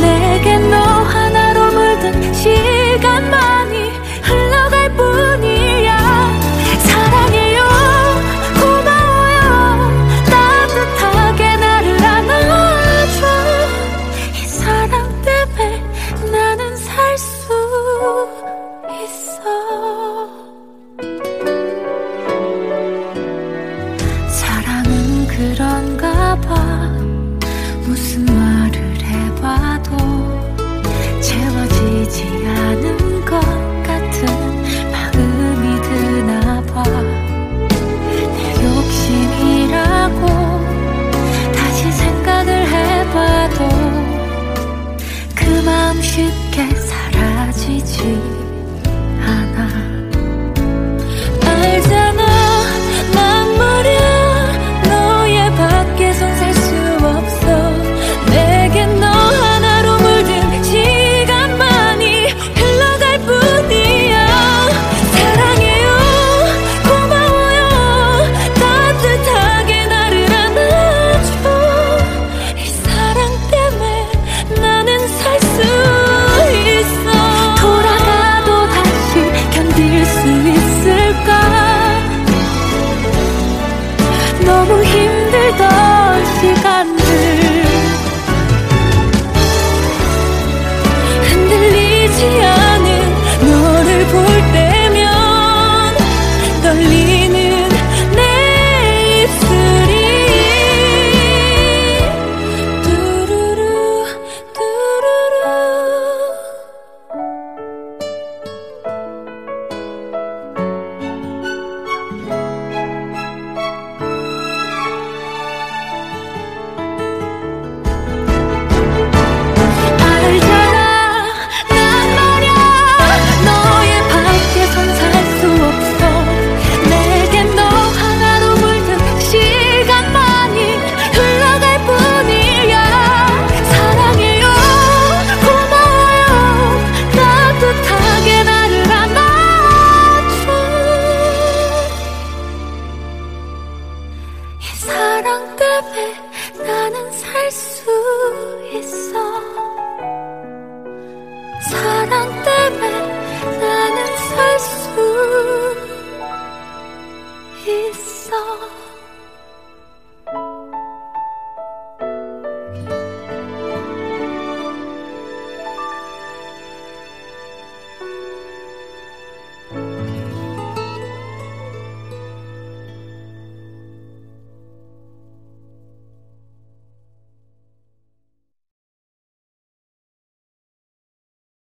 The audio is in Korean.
내게 너 하나로 물든 시간만이 흘러갈 뿐이야. 사랑해요, 고마워요, 따뜻하게 나를 안아줘. 이 사랑 때문에 나는 살 수 있어. 사랑은 그런가 봐. 무슨 말을 해봐도 채워지지 않은 것 같은 마음이 드나 봐. 내 욕심이라고 다시 생각을 해봐도 그 마음 쉽게 사라지지 않아. 알잖아, 난 말야 너의 밖에선 살 수 없어. 내게 너 하나로 물든 시간만이 흘러갈 뿐이야. 사랑해요, 고마워요, 따뜻하게 나를 안아줘. 이 사랑 때문에 나는 살 수 있어. 돌아가도 다시 견딜 수 있을까? 너무 힘들던 시간들 흔들리지 않은 너를 볼 때면 떨리는 내 입술이 뚜루루 뚜루루. 알잖아, 난 말야 너의 밖에선 살 수 없어. 내게 너 하나로 물든 시간만이 흘러갈 뿐이야. 사랑해요, 고마워요, 따뜻하게 나를 안아줘. 이 사랑 때문에 나는 살 수 있어. 사랑 때문에 나는 살 수 있어.